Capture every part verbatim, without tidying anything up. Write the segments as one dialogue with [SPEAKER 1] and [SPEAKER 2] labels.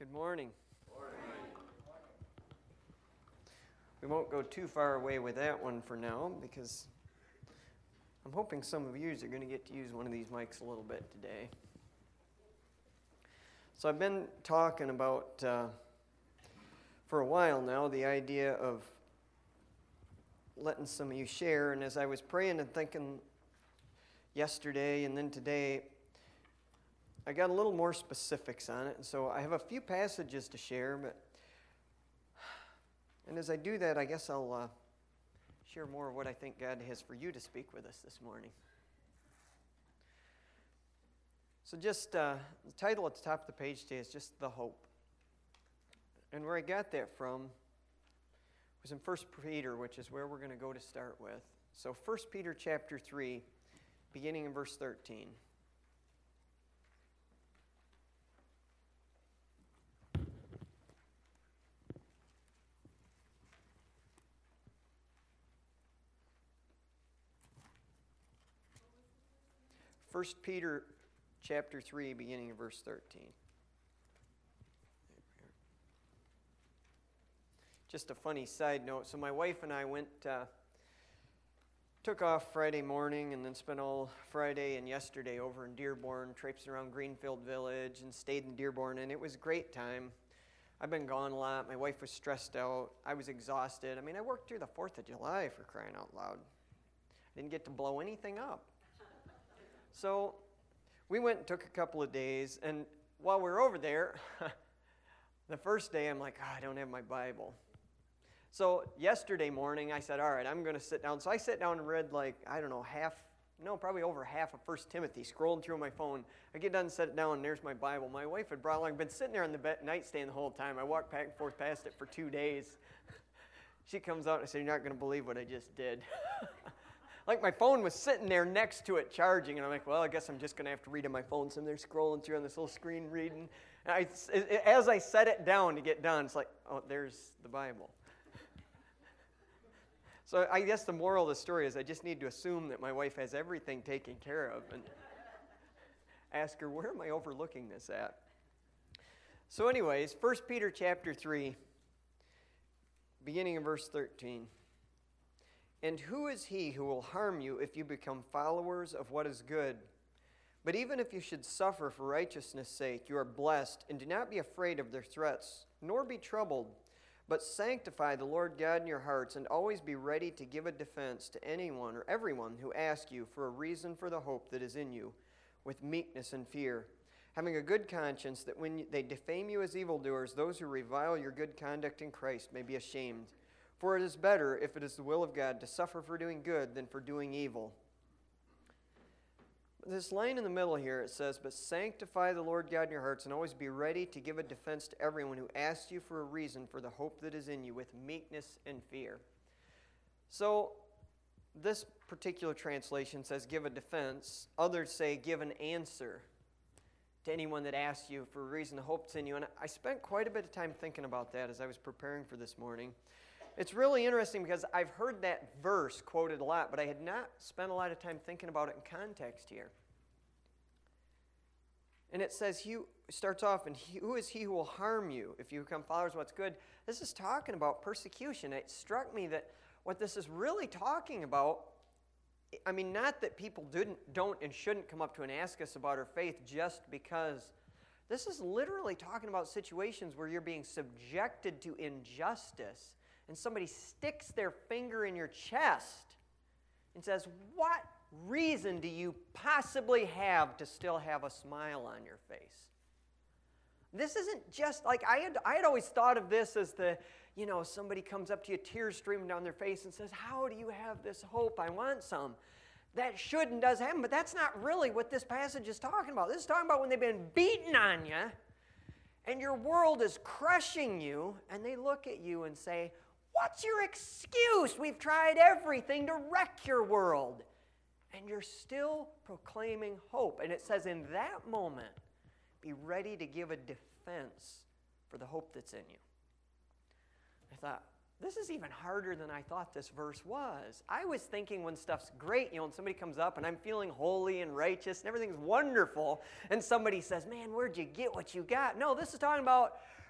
[SPEAKER 1] Good morning. We won't go too far away with that one for now because I'm hoping some of you are going to get to use one of these mics a little bit today. So I've been talking about, uh, for a while now, the idea of letting some of you share, and as I was praying and thinking yesterday and then today, I got a little more specifics on it, and so I have a few passages to share, but and as I do that, I guess I'll uh, share more of what I think God has for you to speak with us this morning. So just, uh, the title at the top of the page today is just The Hope. And where I got that from was in First Peter, which is where we're going to go to start with. So First Peter chapter three, beginning in verse thirteen. First Peter chapter three, beginning in verse thirteen. Just a funny side note. So my wife and I went, uh, took off Friday morning and then spent all Friday and yesterday over in Dearborn, traipsing around Greenfield Village and stayed in Dearborn, and it was a great time. I've been gone a lot. My wife was stressed out. I was exhausted. I mean, I worked through the fourth of July, for crying out loud. I didn't get to blow anything up. So we went and took a couple of days, and while we were over there, the first day I'm like, oh, I don't have my Bible. So yesterday morning I said, all right, I'm going to sit down. So I sat down and read like, I don't know, half, no, probably over half of First Timothy, scrolling through my phone. I get done and set it down, and there's my Bible. My wife had brought along, I've been sitting there on the bed, nightstand the whole time. I walked back and forth past it for two days. She comes out and I said, you're not going to believe what I just did. Like my phone was sitting there next to it charging, and I'm like, well, I guess I'm just going to have to read on my phone. So I'm there scrolling through on this little screen reading. And I, as I set it down to get done, it's like, oh, there's the Bible. So I guess the moral of the story is I just need to assume that my wife has everything taken care of and ask her, where am I overlooking this at? So anyways, First Peter chapter three, beginning in verse thirteen. And who is he who will harm you if you become followers of what is good? But even if you should suffer for righteousness' sake, you are blessed, and do not be afraid of their threats, nor be troubled, but sanctify the Lord God in your hearts, and always be ready to give a defense to anyone or everyone who asks you for a reason for the hope that is in you, with meekness and fear, having a good conscience, that when they defame you as evildoers, those who revile your good conduct in Christ may be ashamed. For it is better, if it is the will of God, to suffer for doing good than for doing evil. This line in the middle here, it says, but sanctify the Lord God in your hearts, and always be ready to give a defense to everyone who asks you for a reason for the hope that is in you, with meekness and fear. So, this particular translation says give a defense. Others say give an answer to anyone that asks you for a reason, the hope that's in you. And I spent quite a bit of time thinking about that as I was preparing for this morning. It's really interesting because I've heard that verse quoted a lot, but I had not spent a lot of time thinking about it in context here. And it says, he starts off, and he, who is he who will harm you if you become followers of what's good? This is talking about persecution. It struck me that what this is really talking about, I mean, not that people didn't, don't and shouldn't come up to and ask us about our faith just because. This is literally talking about situations where you're being subjected to injustice, and somebody sticks their finger in your chest and says, what reason do you possibly have to still have a smile on your face? This isn't just like, I had, I had always thought of this as the, you know, somebody comes up to you, tears streaming down their face and says, how do you have this hope? I want some. That should and does happen, but that's not really what this passage is talking about. This is talking about when they've been beaten on you and your world is crushing you, and they look at you and say, what's your excuse? We've tried everything to wreck your world. And you're still proclaiming hope. And it says in that moment, be ready to give a defense for the hope that's in you. I thought, this is even harder than I thought this verse was. I was thinking when stuff's great, you know, when somebody comes up and I'm feeling holy and righteous and everything's wonderful, and somebody says, man, where'd you get what you got? No, this is talking about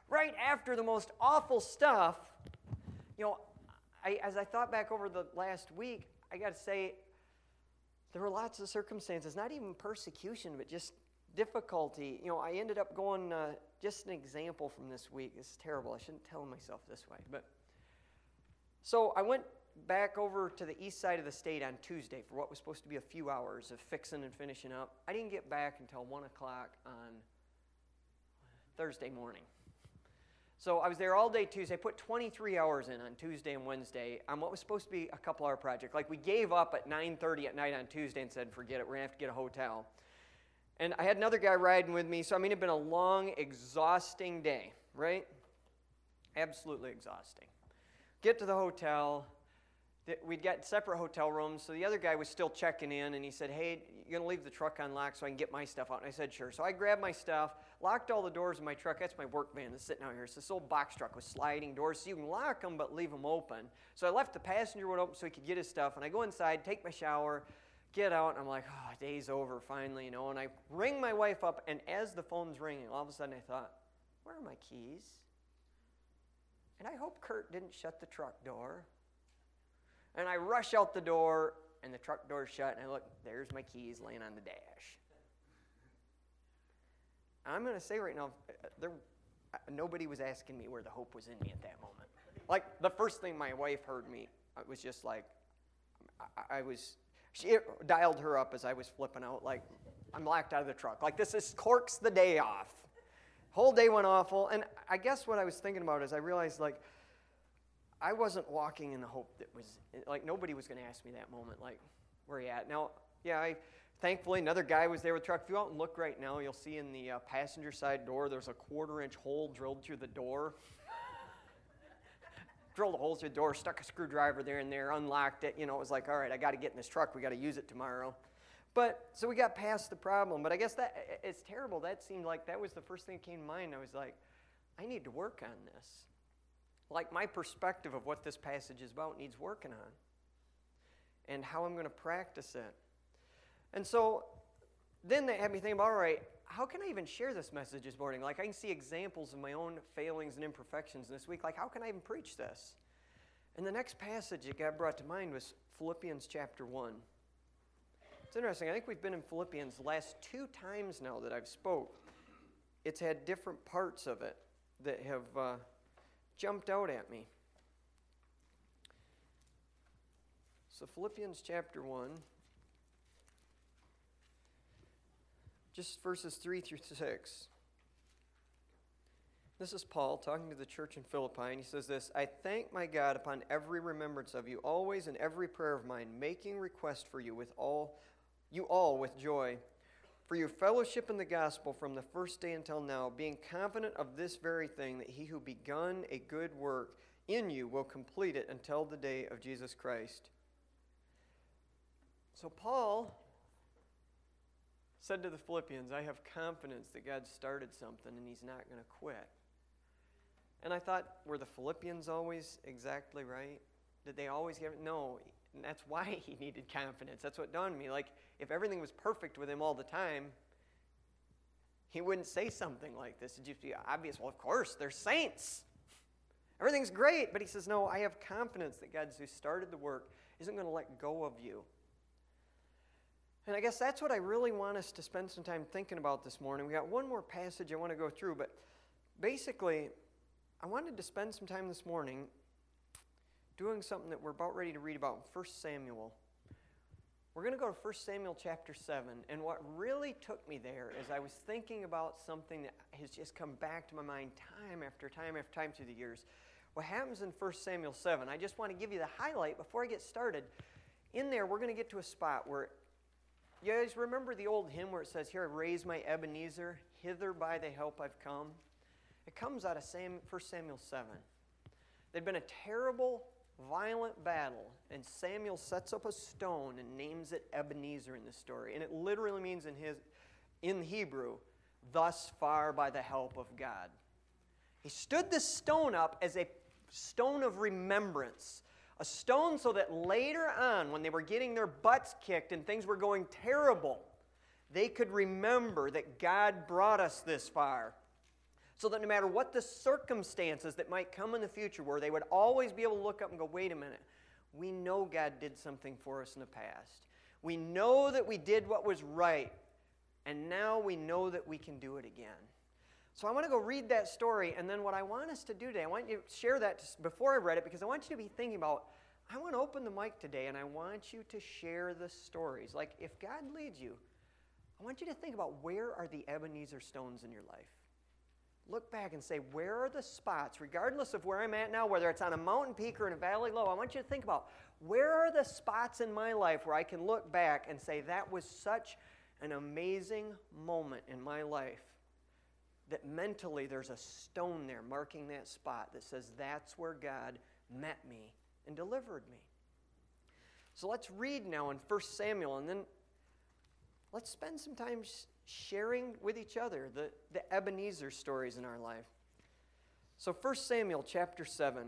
[SPEAKER 1] right after the most awful stuff. You know, I, as I thought back over the last week, I got to say, there were lots of circumstances, not even persecution, but just difficulty. You know, I ended up going, uh, just an example from this week. This is terrible. I shouldn't tell myself this way. But so I went back over to the east side of the state on Tuesday for what was supposed to be a few hours of fixing and finishing up. I didn't get back until one o'clock on Thursday morning. So I was there all day Tuesday. I put twenty-three hours in on Tuesday and Wednesday on what was supposed to be a couple-hour project. Like, we gave up at nine thirty at night on Tuesday and said, forget it, we're going to have to get a hotel. And I had another guy riding with me, so I mean, it had been a long, exhausting day, right? Absolutely exhausting. Get to the hotel. We'd got separate hotel rooms, so the other guy was still checking in, and he said, hey, you're going to leave the truck unlocked so I can get my stuff out? And I said, sure. So I grabbed my stuff, locked all the doors of my truck. That's my work van that's sitting out here. It's this old box truck with sliding doors, so you can lock them but leave them open. So I left the passenger one open so he could get his stuff, and I go inside, take my shower, get out, and I'm like, oh, day's over finally, you know. And I ring my wife up, and as the phone's ringing, all of a sudden I thought, where are my keys? And I hope Kurt didn't shut the truck door. And I rush out the door, and the truck door's shut, and I look, there's my keys laying on the dash. I'm going to say right now, there, nobody was asking me where the hope was in me at that moment. Like, the first thing my wife heard me, it was just like, I, I was, she dialed her up as I was flipping out, like, I'm locked out of the truck. Like, this is corks the day off. Whole day went awful, and I guess what I was thinking about is I realized, like, I wasn't walking in the hope that was, like, nobody was going to ask me that moment, like, where are you at? Now, yeah, I, thankfully, another guy was there with the truck. If you out and look right now, you'll see in the uh, passenger side door, there's a quarter-inch hole drilled through the door. Drilled a hole through the door, stuck a screwdriver there and there, unlocked it. You know, it was like, all right, I got to get in this truck. We got to use it tomorrow. But, so we got past the problem. But I guess that, it's terrible. That seemed like that was the first thing that came to mind. I was like, I need to work on this. Like, my perspective of what this passage is about needs working on, and how I'm going to practice it. And so then that had me thinking about, all right, how can I even share this message this morning? Like, I can see examples of my own failings and imperfections this week. Like, how can I even preach this? And the next passage that God brought to mind was Philippians chapter one. It's interesting. I think we've been in Philippians the last two times now that I've spoke. It's had different parts of it that have uh, jumped out at me. So Philippians chapter one, just verses three through six. This is Paul talking to the church in Philippi, and he says this, I thank my God upon every remembrance of you, always in every prayer of mine, making request for you with all you all with joy, for your fellowship in the gospel from the first day until now, being confident of this very thing, that he who begun a good work in you will complete it until the day of Jesus Christ. So Paul said to the Philippians, I have confidence that God started something and he's not going to quit. And I thought, were the Philippians always exactly right? Did they always get it? No. And that's why he needed confidence. That's what dawned on me. Like, if everything was perfect with him all the time, he wouldn't say something like this. It'd just be obvious. Well, of course, they're saints. Everything's great. But he says, no, I have confidence that God who started the work isn't going to let go of you. And I guess that's what I really want us to spend some time thinking about this morning. We got one more passage I want to go through, but basically, I wanted to spend some time this morning doing something that we're about ready to read about in First Samuel. We're going to go to First Samuel chapter seven, and what really took me there is I was thinking about something that has just come back to my mind time after time after time through the years. What happens in First Samuel seven, I just want to give you the highlight before I get started. In there, we're going to get to a spot where, you guys remember the old hymn where it says, here, raise my Ebenezer, hither by thy help I've come? It comes out of Sam, First Samuel seven. There'd been a terrible, violent battle, and Samuel sets up a stone and names it Ebenezer in the story. And it literally means in his, in Hebrew, thus far by the help of God. He stood this stone up as a stone of remembrance. A stone so that later on, when they were getting their butts kicked and things were going terrible, they could remember that God brought us this far. So that no matter what the circumstances that might come in the future, where they would always be able to look up and go, wait a minute, we know God did something for us in the past. We know that we did what was right, and now we know that we can do it again. So I want to go read that story, and then what I want us to do today, I want you to share that before I read it, because I want you to be thinking about, I want to open the mic today, and I want you to share the stories. Like, if God leads you, I want you to think about, where are the Ebenezer stones in your life? Look back and say, where are the spots, regardless of where I'm at now, whether it's on a mountain peak or in a valley low, I want you to think about, where are the spots in my life where I can look back and say, that was such an amazing moment in my life, that mentally there's a stone there marking that spot that says that's where God met me and delivered me. So let's read now in First Samuel, and then let's spend some time sharing with each other the, the Ebenezer stories in our life. So First Samuel chapter seven.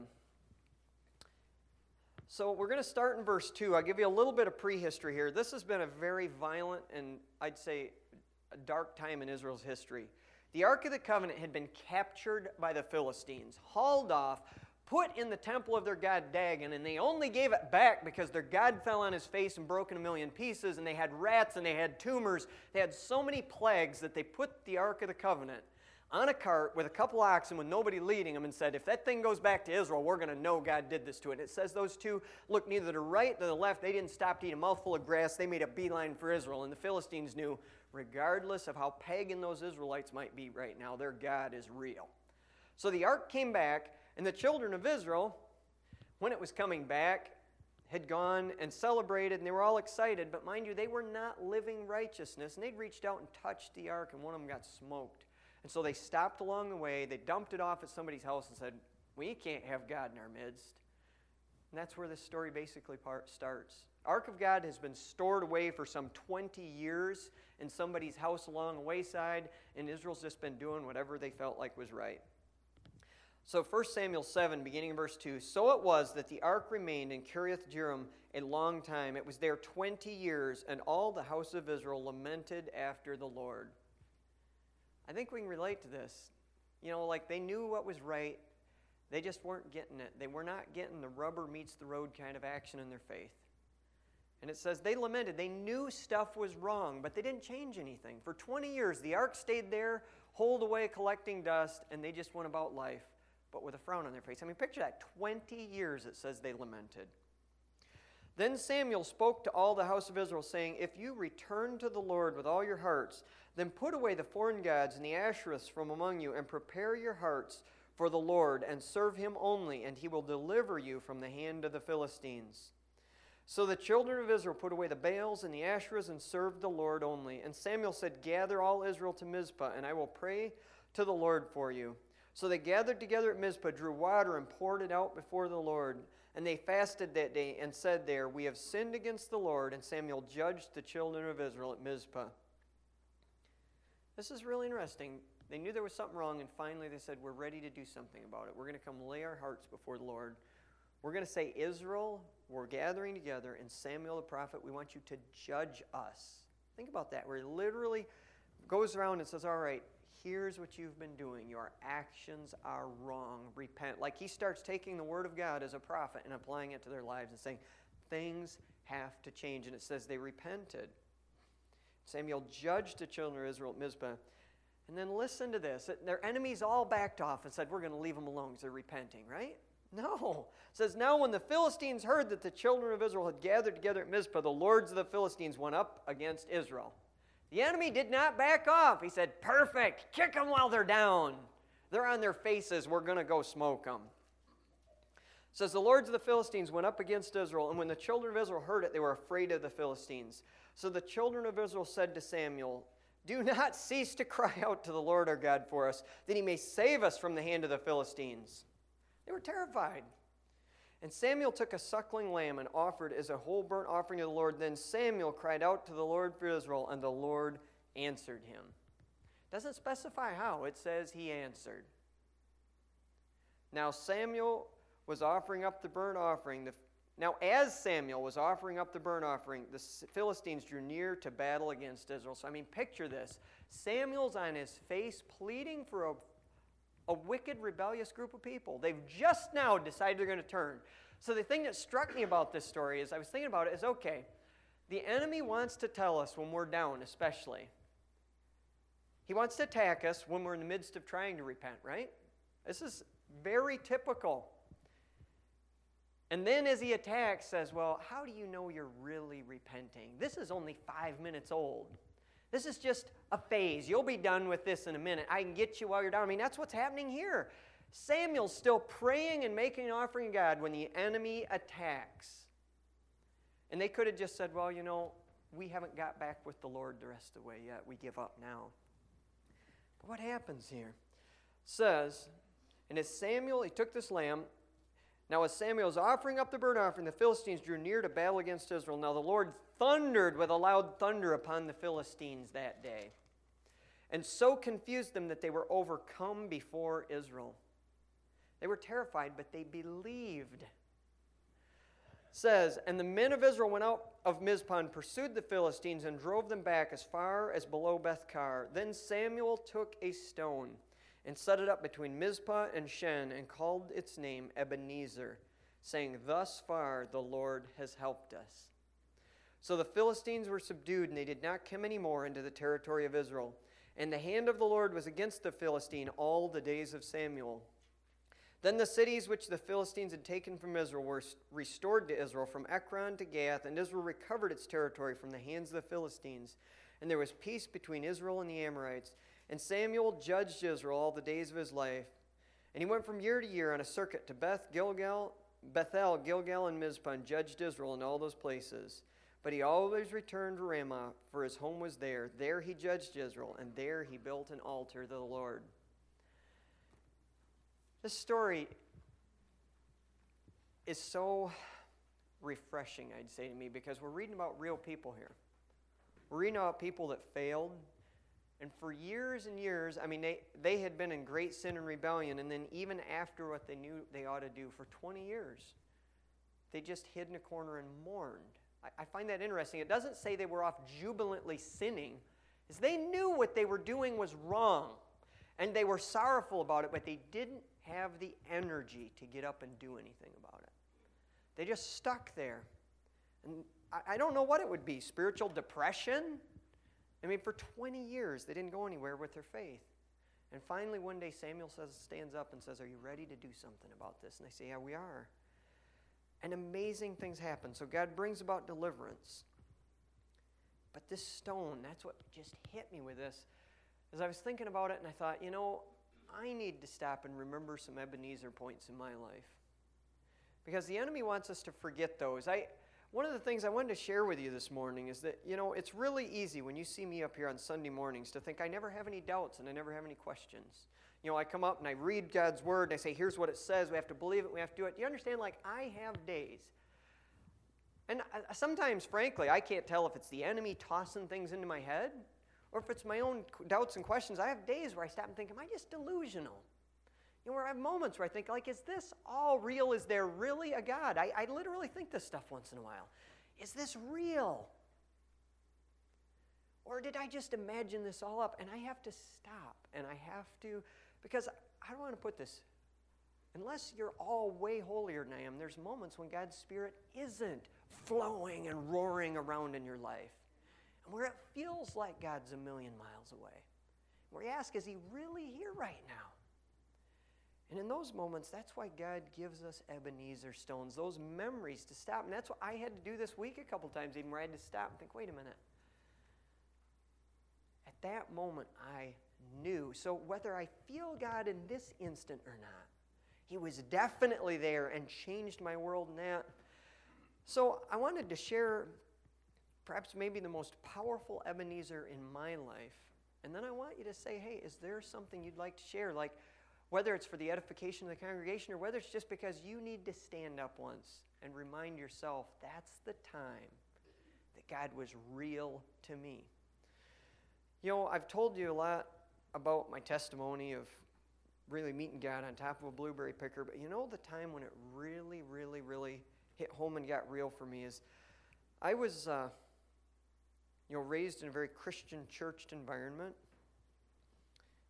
[SPEAKER 1] So we're going to start in verse two. I'll give you a little bit of prehistory here. This has been a very violent and I'd say a dark time in Israel's history. The Ark of the Covenant had been captured by the Philistines, hauled off, put in the temple of their god Dagon, and they only gave it back because their god fell on his face and broke in a million pieces, and they had rats and they had tumors. They had so many plagues that they put the Ark of the Covenant on a cart with a couple oxen with nobody leading them and said, if that thing goes back to Israel, we're going to know God did this to it. And it says those two looked neither to the right nor the left. They didn't stop to eat a mouthful of grass. They made a beeline for Israel. And the Philistines knew, regardless of how pagan those Israelites might be right now, their God is real. So the ark came back, and the children of Israel, when it was coming back, had gone and celebrated, and they were all excited. But mind you, they were not living righteousness. And they'd reached out and touched the ark, and one of them got smoked. And so they stopped along the way. They dumped it off at somebody's house and said, we can't have God in our midst. And that's where this story basically part starts. Ark of God has been stored away for some twenty years in somebody's house along the wayside, and Israel's just been doing whatever they felt like was right. So First Samuel seven, beginning in verse two, so it was that the ark remained in Kiriath Jearim a long time. It was there twenty years, and all the house of Israel lamented after the Lord. I think we can relate to this. You know, like they knew what was right. They just weren't getting it. They were not getting the rubber meets the road kind of action in their faith. And it says they lamented. They knew stuff was wrong, but they didn't change anything. For twenty years, the ark stayed there, holed away, collecting dust, and they just went about life, but with a frown on their face. I mean, picture that. twenty years, it says they lamented. Then Samuel spoke to all the house of Israel, saying, if you return to the Lord with all your hearts, then put away the foreign gods and the Ashereths from among you, and prepare your hearts for the Lord, and serve him only, and he will deliver you from the hand of the Philistines. So the children of Israel put away the Baals and the Asherahs and served the Lord only. And Samuel said, gather all Israel to Mizpah, and I will pray to the Lord for you. So they gathered together at Mizpah, drew water, and poured it out before the Lord. And they fasted that day and said there, we have sinned against the Lord. And Samuel judged the children of Israel at Mizpah. This is really interesting. They knew there was something wrong, and finally they said, we're ready to do something about it. We're going to come lay our hearts before the Lord. We're going to say, Israel, we're gathering together, and Samuel the prophet, we want you to judge us. Think about that, where he literally goes around and says, all right, here's what you've been doing. Your actions are wrong. Repent. Like he starts taking the word of God as a prophet and applying it to their lives and saying, things have to change. And it says they repented. Samuel judged the children of Israel at Mizpah. And then listen to this. Their enemies all backed off and said, we're going to leave them alone because they're repenting, right? No. It says, now when the Philistines heard that the children of Israel had gathered together at Mizpah, the lords of the Philistines went up against Israel. The enemy did not back off. He said, perfect, kick them while they're down. They're on their faces. We're going to go smoke them. It says, the lords of the Philistines went up against Israel, and when the children of Israel heard it, they were afraid of the Philistines. So the children of Israel said to Samuel, do not cease to cry out to the Lord our God for us, that he may save us from the hand of the Philistines. They were terrified. And Samuel took a suckling lamb and offered as a whole burnt offering to the Lord. Then Samuel cried out to the Lord for Israel, and the Lord answered him. It doesn't specify how. It says he answered. Now Samuel was offering up the burnt offering. The, now as Samuel was offering up the burnt offering, the Philistines drew near to battle against Israel. So I mean, picture this. Samuel's on his face pleading for a a wicked, rebellious group of people. They've just now decided they're going to turn. So the thing that struck me about this story is, I was thinking about it, is okay, the enemy wants to tell us when we're down, especially. He wants to attack us when we're in the midst of trying to repent, right? This is very typical. And then as he attacks, says, well, how do you know you're really repenting? This is only five minutes old. This is just a phase. You'll be done with this in a minute. I can get you while you're down. I mean, that's what's happening here. Samuel's still praying and making an offering to God when the enemy attacks. And they could have just said, well, you know, we haven't got back with the Lord the rest of the way yet. We give up now. But what happens here? It says, and as Samuel, he took this lamb. Now as Samuel was offering up the burnt offering, the Philistines drew near to battle against Israel. Now the Lord thundered with a loud thunder upon the Philistines that day, and so confused them that they were overcome before Israel. They were terrified, but they believed. Says, and the men of Israel went out of Mizpah and pursued the Philistines and drove them back as far as below Beth-kar. Then Samuel took a stone and set it up between Mizpah and Shen and called its name Ebenezer, saying, thus far the Lord has helped us. So the Philistines were subdued, and they did not come any more into the territory of Israel. And the hand of the Lord was against the Philistine all the days of Samuel. Then the cities which the Philistines had taken from Israel were restored to Israel, from Ekron to Gath, and Israel recovered its territory from the hands of the Philistines. And there was peace between Israel and the Amorites. And Samuel judged Israel all the days of his life. And he went from year to year on a circuit to Beth Gilgal, Bethel, Gilgal, and Mizpah, and judged Israel in all those places. But he always returned to Ramah, for his home was there. There he judged Israel, and there he built an altar to the Lord. This story is so refreshing, I'd say to me, because we're reading about real people here. We're reading about people that failed, and for years and years, I mean, they, they had been in great sin and rebellion, and then even after what they knew they ought to do, for twenty years, they just hid in a corner and mourned. I, I find that interesting. It doesn't say they were off jubilantly sinning. It's they knew what they were doing was wrong, and they were sorrowful about it, but they didn't have the energy to get up and do anything about it. They just stuck there. And I, I don't know what it would be. Spiritual depression? I mean, for twenty years, they didn't go anywhere with their faith. And finally, one day, Samuel says, stands up and says, are you ready to do something about this? And they say, yeah, we are. And amazing things happen. So God brings about deliverance. But this stone, that's what just hit me with this. As I was thinking about it, and I thought, you know, I need to stop and remember some Ebenezer points in my life. Because the enemy wants us to forget those. I, one of the things I wanted to share with you this morning is that, you know, it's really easy when you see me up here on Sunday mornings to think I never have any doubts and I never have any questions. You know, I come up and I read God's Word and I say, here's what it says. We have to believe it. We have to do it. You understand? Like, I have days. And I, sometimes, frankly, I can't tell if it's the enemy tossing things into my head or if it's my own doubts and questions. I have days where I stop and think, am I just delusional? You know, where I have moments where I think, like, is this all real? Is there really a God? I, I literally think this stuff once in a while. Is this real? Or did I just imagine this all up? And I have to stop, and I have to, because I don't want to put this, unless you're all way holier than I am, there's moments when God's Spirit isn't flowing and roaring around in your life. And where it feels like God's a million miles away. Where you ask, is he really here right now? And in those moments, that's why God gives us Ebenezer stones, those memories to stop. And that's what I had to do this week a couple times, even where I had to stop and think, wait a minute. At that moment, I knew. So whether I feel God in this instant or not, he was definitely there and changed my world in that. So I wanted to share perhaps maybe the most powerful Ebenezer in my life. And then I want you to say, hey, is there something you'd like to share? Like, whether it's for the edification of the congregation or whether it's just because you need to stand up once and remind yourself that's the time that God was real to me. You know, I've told you a lot about my testimony of really meeting God on top of a blueberry picker, but you know the time when it really, really, really hit home and got real for me is I was, uh, you know, raised in a very Christian churched environment.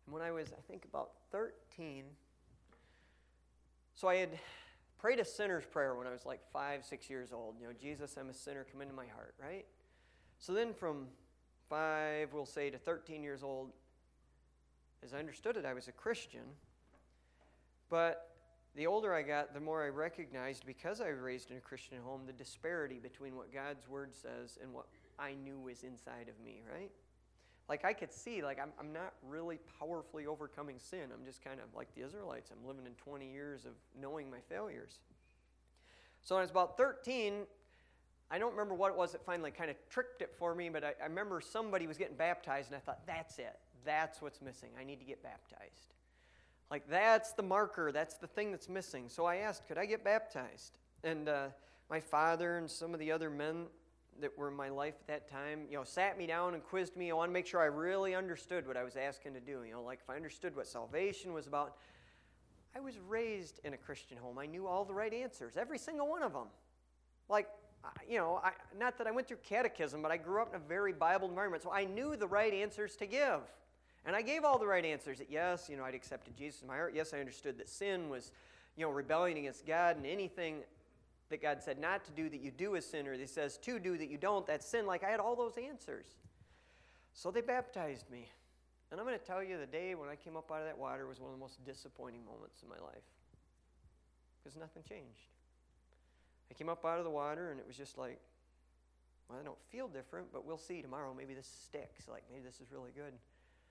[SPEAKER 1] And when I was, I think, about thirteen, so I had prayed a sinner's prayer when I was like five, six years old. You know, Jesus, I'm a sinner, come into my heart, right? So then from five, we'll say, to thirteen years old, as I understood it, I was a Christian. But the older I got, the more I recognized, because I was raised in a Christian home, the disparity between what God's Word says and what I knew was inside of me, right? Like I could see, like I'm, I'm not really powerfully overcoming sin. I'm just kind of like the Israelites. I'm living in twenty years of knowing my failures. So when I was about thirteen, I don't remember what it was that finally kind of tricked it for me, but I, I remember somebody was getting baptized, and I thought, that's it. That's what's missing. I need to get baptized. Like that's the marker. That's the thing that's missing. So I asked, could I get baptized? And uh, my father and some of the other men that were in my life at that time, you know, sat me down and quizzed me. I wanted to make sure I really understood what I was asking to do. You know, like if I understood what salvation was about. I was raised in a Christian home. I knew all the right answers, every single one of them. Like, you know, I, not that I went through catechism, but I grew up in a very Bible environment, so I knew the right answers to give. And I gave all the right answers. That yes, you know, I'd accepted Jesus in my heart. Yes, I understood that sin was, you know, rebelling against God, and anything that God said not to do that you do is sin, or He says to do that you don't, that's sin. Like I had all those answers. So they baptized me. And I'm going to tell you, the day when I came up out of that water was one of the most disappointing moments in my life. Because nothing changed. I came up out of the water and it was just like, well, I don't feel different, but we'll see tomorrow. Maybe this sticks. Like maybe this is really good.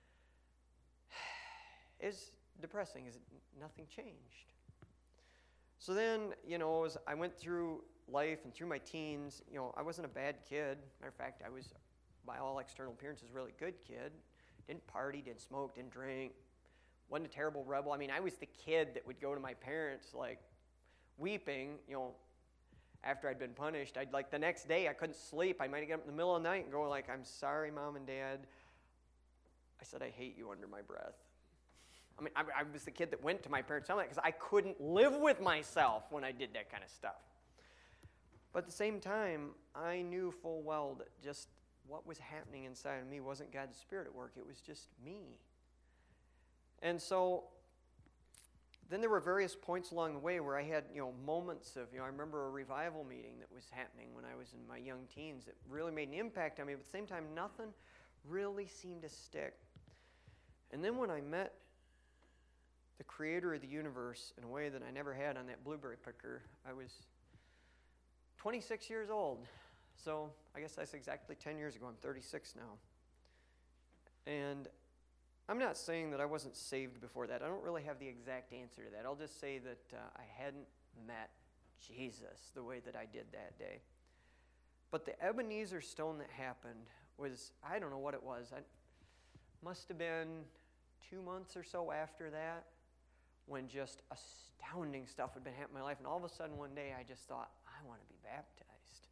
[SPEAKER 1] It's depressing. Is it, nothing changed. So then, you know, as I went through life and through my teens, you know, I wasn't a bad kid. Matter of fact, I was, by all external appearances, a really good kid. Didn't party, didn't smoke, didn't drink. Wasn't a terrible rebel. I mean, I was the kid that would go to my parents, like, weeping, you know, after I'd been punished. I'd, like, the next day, I couldn't sleep. I might get up in the middle of the night and go, like, I'm sorry, Mom and Dad. I said, I hate you under my breath. I mean, I, I was the kid that went to my parents' house because I couldn't live with myself when I did that kind of stuff. But at the same time, I knew full well that just what was happening inside of me wasn't God's Spirit at work. It was just me. And so then there were various points along the way where I had, you know, moments of, you know, I remember a revival meeting that was happening when I was in my young teens that really made an impact on me. But at the same time, nothing really seemed to stick. And then when I met the creator of the universe in a way that I never had on that blueberry picker, I was twenty-six years old. So I guess that's exactly ten years ago. I'm thirty-six now. And I'm not saying that I wasn't saved before that. I don't really have the exact answer to that. I'll just say that uh, I hadn't met Jesus the way that I did that day. But the Ebenezer stone that happened was, I don't know what it was. I must have been two months or so after that, when just astounding stuff had been happening in my life. And all of a sudden one day I just thought, I want to be baptized.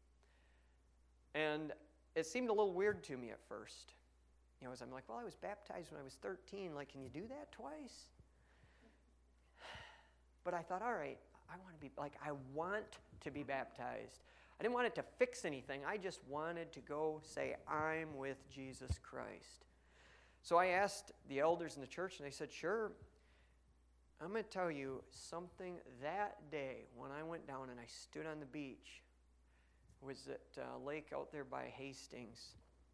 [SPEAKER 1] And it seemed a little weird to me at first. You know, as I'm like, well, I was baptized when I was thirteen. Like, can you do that twice? But I thought, all right, I want to be, like, I want to be baptized. I didn't want it to fix anything. I just wanted to go say, I'm with Jesus Christ. So I asked the elders in the church, and they said, sure. I'm going to tell you something that day when I went down and I stood on the beach. It was at a lake out there by Hastings.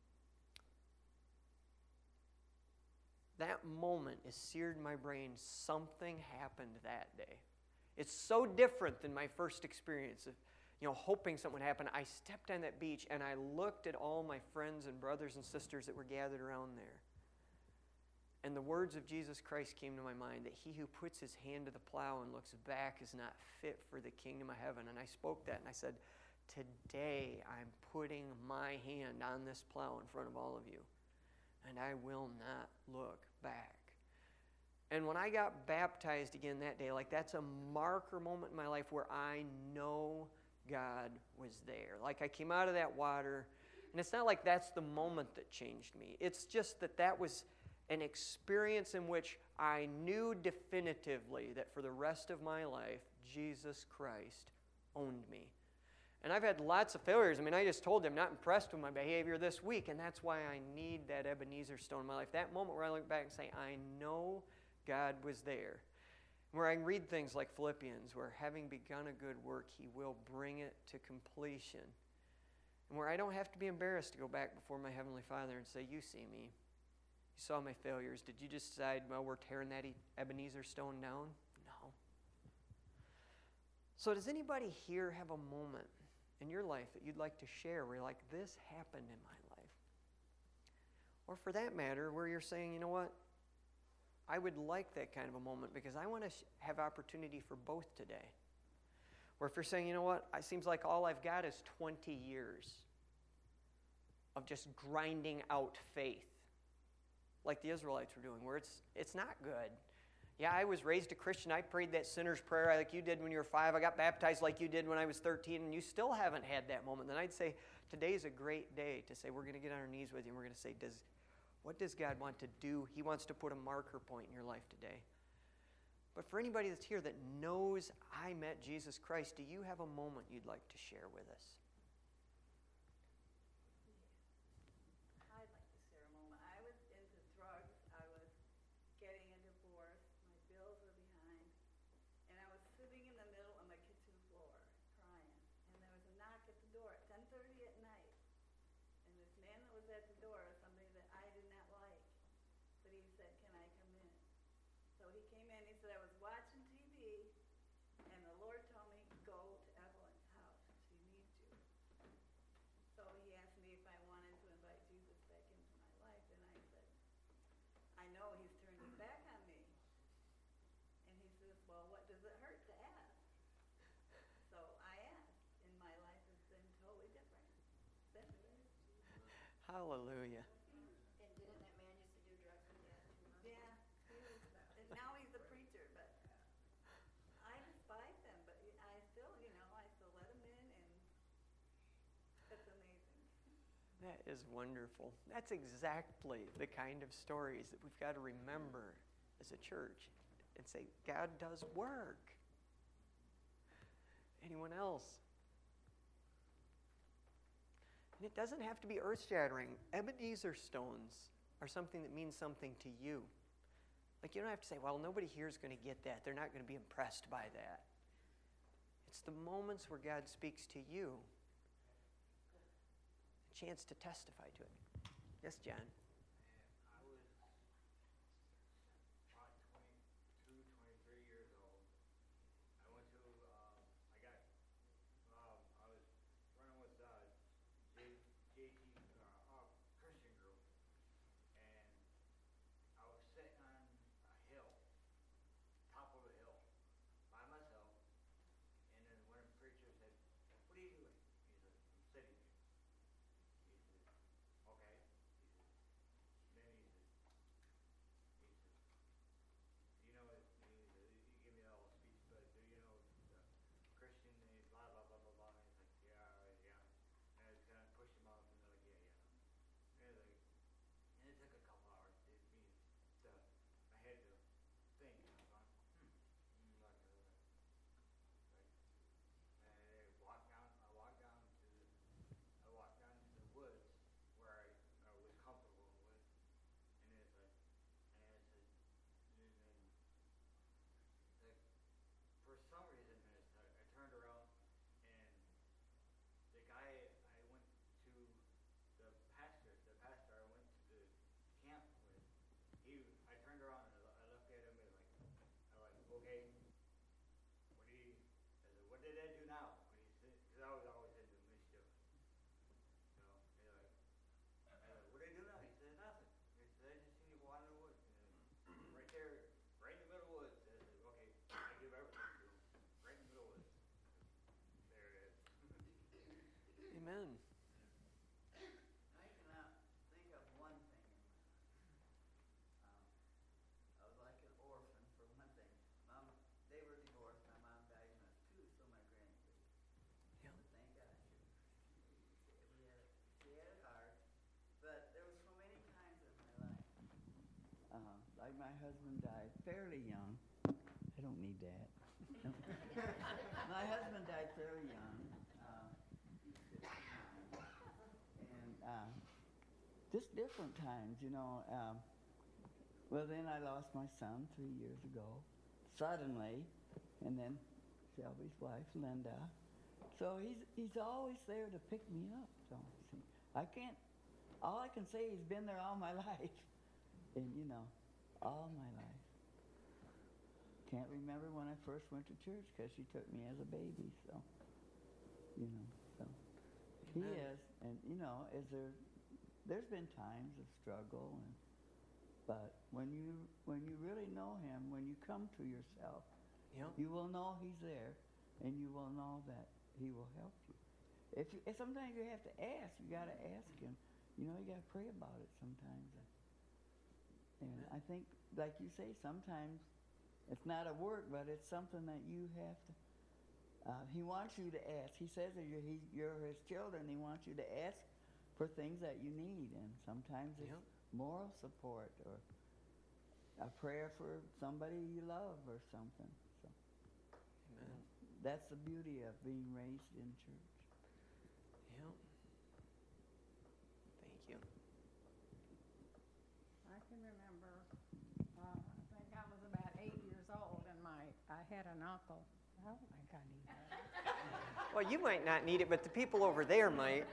[SPEAKER 1] That moment is seared in my brain. Something happened that day. It's so different than my first experience of, you know, hoping something would happen. I stepped on that beach and I looked at all my friends and brothers and sisters that were gathered around there. And the words of Jesus Christ came to my mind, that he who puts his hand to the plow and looks back is not fit for the kingdom of heaven. And I spoke that and I said, today I'm putting my hand on this plow in front of all of you. And I will not look back. And when I got baptized again that day, like that's a marker moment in my life where I know God was there. Like I came out of that water, and it's not like that's the moment that changed me. It's just that that was an experience in which I knew definitively that for the rest of my life, Jesus Christ owned me. And I've had lots of failures. I mean, I just told them, not impressed with my behavior this week, and that's why I need that Ebenezer stone in my life. That moment where I look back and say, I know God was there. Where I can read things like Philippians, where having begun a good work, He will bring it to completion. And where I don't have to be embarrassed to go back before my Heavenly Father and say, you see me. You saw my failures. Did you just decide, well, we're tearing that Ebenezer stone down? No. So does anybody here have a moment in your life that you'd like to share where you're like, this happened in my life? Or for that matter, where you're saying, you know what? I would like that kind of a moment because I want to sh- have opportunity for both today. Or if you're saying, you know what, it seems like all I've got is twenty years of just grinding out faith, like the Israelites were doing, where it's it's not good. Yeah, I was raised a Christian. I prayed that sinner's prayer like you did when you were five. I got baptized like you did when I was thirteen, and you still haven't had that moment. Then I'd say today's a great day to say we're going to get on our knees with you, and we're going to say, does what does God want to do? He wants to put a marker point in your life today. But for anybody that's here that knows I met Jesus Christ, do you have a moment you'd like to share with us?
[SPEAKER 2] I'd like to share a moment. I was into drugs. I was getting a divorce. My bills were behind. And I was sitting in the middle of my kitchen floor crying. And there was a knock at the door at ten thirty at night. And this man that was at the door was somebody that I did not like. But he said, can I come in? So he came in. He said, I was watching T V. And the Lord told me, go to Evelyn's house. She needs you. So he asked me if I wanted to invite Jesus back into my life, and I said, I know he's turned his back on me. And he says, well, what does it hurt to ask? So I asked, and my life has been totally different since then.
[SPEAKER 1] Hallelujah.
[SPEAKER 3] And didn't that man used to do drugs when he had two months?
[SPEAKER 2] Yeah, he was, and now he's a preacher, but I despise him, but I still, you know, I still let him in, and it's amazing.
[SPEAKER 1] That is wonderful. That's exactly the kind of stories that we've got to remember as a church and say, God does work. Anyone else? And it doesn't have to be earth-shattering. Ebenezer stones are something that means something to you. Like, you don't have to say, well, nobody here is going to get that. They're not going to be impressed by that. It's the moments where God speaks to you. A chance to testify to it. Yes, John?
[SPEAKER 4] I was about twenty-two, twenty-three years old. I went to, uh, I got, um, I was running with uh, J, JT uh, uh, Christian group, and I was sitting on a hill, top of a hill, by myself, and then one of the preachers said, what are you doing? He said, I'm sitting here. He said, okay. He said, then he said, he said, do you know, he said, he gave me the whole speech, but do you know the Christian, and blah, blah, blah, blah, blah, and he's like, yeah, yeah. And I was kind of pushed him off, and they're like, yeah, yeah. And, like, and it took a couple hours. It, me, to, I had to think, and I was like, hmm, mm, like, uh, like, and I walked down, I walked down to, I walked down to the woods where I, I was comfortable with, and it's like, and I said, and then, like, for some reason, it's like, I turned around, and the guy I went to, the pastor, the pastor I went to the camp with, he, I turned around and I looked at him and like, I was like, okay, what do you, I said, what did I do now? When he said, because I was always into mischief, you know, and like, I said, what did I do now? He said, nothing. He said, I just seen you go out in the woods, and right there, right in the middle of the woods. I said, okay, I give everything to him, right in the middle of the woods. There it is.
[SPEAKER 1] Amen.
[SPEAKER 5] I can uh, think of one thing. Um, I was like an orphan for one thing. Mom, they were divorced. My mom died when I was two, so my granny did.
[SPEAKER 1] Yeah.
[SPEAKER 5] But thank God she, she, had, she had it hard. But there were so many times in my life. Uh, like my husband died fairly young. I don't need that. My husband died fairly young. Uh, just different times, you know. Um, well, then I lost my son three years ago, suddenly, and then Shelby's wife, Linda. So he's he's always there to pick me up. So see, I can't. All I can say, he's been there all my life, and you know, all my life. Can't remember when I first went to church because she took me as a baby. So, you know, so he is, and you know, is there? There's been times of struggle, and but when you when you really know him, when you come to yourself,
[SPEAKER 1] Yep.
[SPEAKER 5] you will know he's there, and you will know that he will help you. If you, if sometimes you have to ask, you got to ask him. You know, you got to pray about it sometimes. And I think, like you say, sometimes it's not a work, but it's something that you have to. Uh, he wants you to ask. He says that you're, he, you're his children. He wants you to ask for things that you need, and sometimes it's
[SPEAKER 1] Yep.
[SPEAKER 5] moral support or a prayer for somebody you love or something. So
[SPEAKER 1] Amen.
[SPEAKER 5] that's the beauty of being raised in church.
[SPEAKER 1] Yep. Thank you.
[SPEAKER 6] I can remember, uh, I think I was about eight years old, and my I had an uncle. I don't think I need that.
[SPEAKER 1] Well, you might not need it, but the people over there might.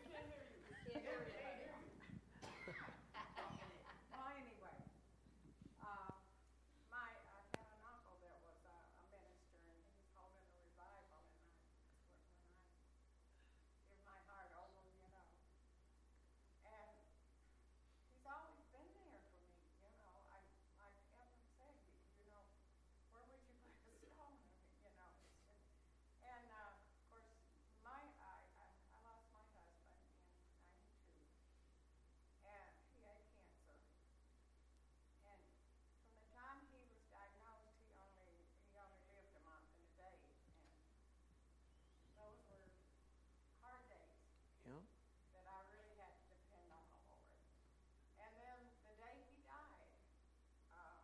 [SPEAKER 6] Well, anyway, uh, my I had an uncle that was a, a minister, and he was holding a revival, and I, when when I give my heart over, you know, and he's always been there for me, you know. I like Evan said, you, you know, where would you put a stone, you know? It's just, and uh, of course, my I, I I lost my husband in ninety-two, and he had cancer. And from the time he was diagnosed, he only he only lived a month and a day, and those were hard days
[SPEAKER 1] Yep.
[SPEAKER 6] that I really had to depend on the Lord. And then the day he died, uh,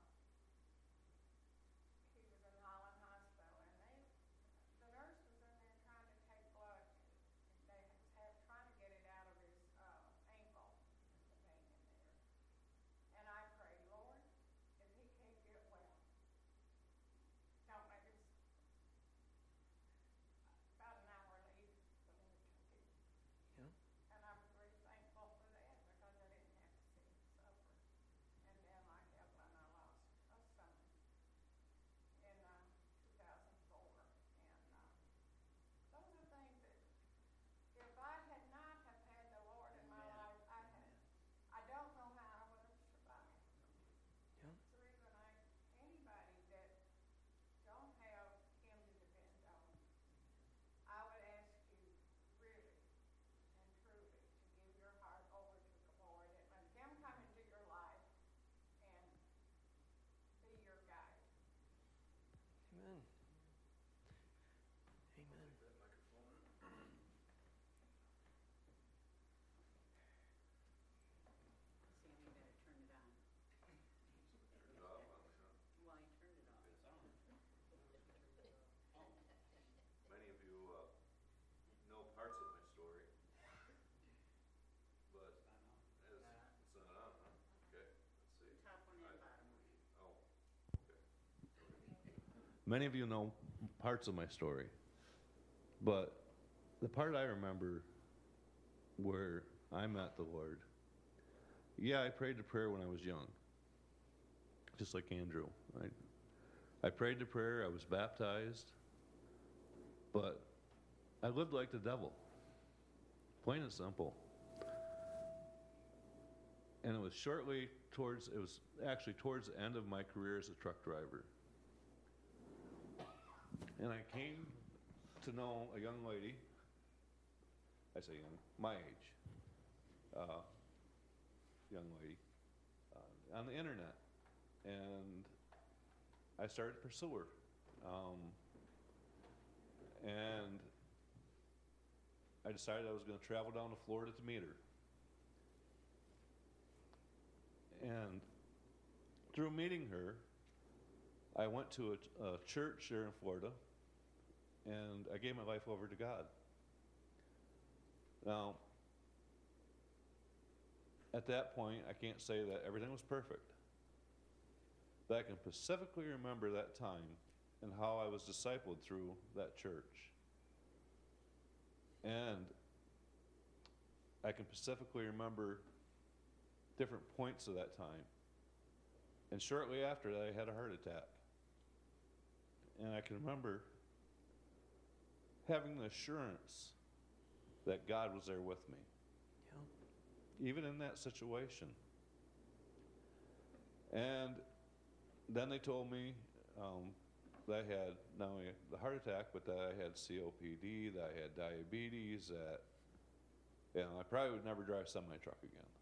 [SPEAKER 6] he was in Holland Hospital, and they, the nurse was in there trying to take blood. They was had, trying to get it out of his uh, ankle, the vein in there. And I prayed, Lord, if he can't get well, don't make it. About an hour later, the Lord took him.
[SPEAKER 1] Yep.
[SPEAKER 6] And I'm very thankful for that because I didn't have to see him suffer. And then like Evelyn, I lost a son in uh, two thousand four. And uh, those are things that if I had not have had the Lord in my life, I had, I don't know how I would have survived.
[SPEAKER 1] Yep.
[SPEAKER 6] That's the reason I, anybody that don't have him to depend on, I would ask you really and truly to give your heart over to the Lord and let him come into your life and be your guide.
[SPEAKER 1] Amen. Amen.
[SPEAKER 3] Sammy better turn it on.
[SPEAKER 7] Turned it off on the show.
[SPEAKER 3] Well, he turned it off.
[SPEAKER 7] It's on. Many of you uh, know parts of my story, but as, it's not on, huh? Okay, let's see.
[SPEAKER 3] Top one and
[SPEAKER 7] I-
[SPEAKER 3] bottom one.
[SPEAKER 7] Oh, okay. Many of you know parts of my story, but the part I remember where I met the Lord, yeah, I prayed the prayer when I was young, just like Andrew. I, I prayed the prayer, I was baptized, but I lived like the devil, plain and simple. And it was shortly towards, it was actually towards the end of my career as a truck driver. And I came to know a young lady, I say young, my age, uh, young lady, uh, on the internet. And I started to pursue her. Um, and I decided I was going to travel down to Florida to meet her. And through meeting her, I went to a, a church here in Florida, and I gave my life over to God. Now, at that point, I can't say that everything was perfect. But I can specifically remember that time and how I was discipled through that church. And I can specifically remember different points of that time. And shortly after that, I had a heart attack. And I can remember having the assurance that God was there with me,
[SPEAKER 1] Yeah.
[SPEAKER 7] even in that situation. And then they told me um, that I had not only the heart attack, but that I had C O P D, that I had diabetes, that you know, I probably would never drive a semi-truck again.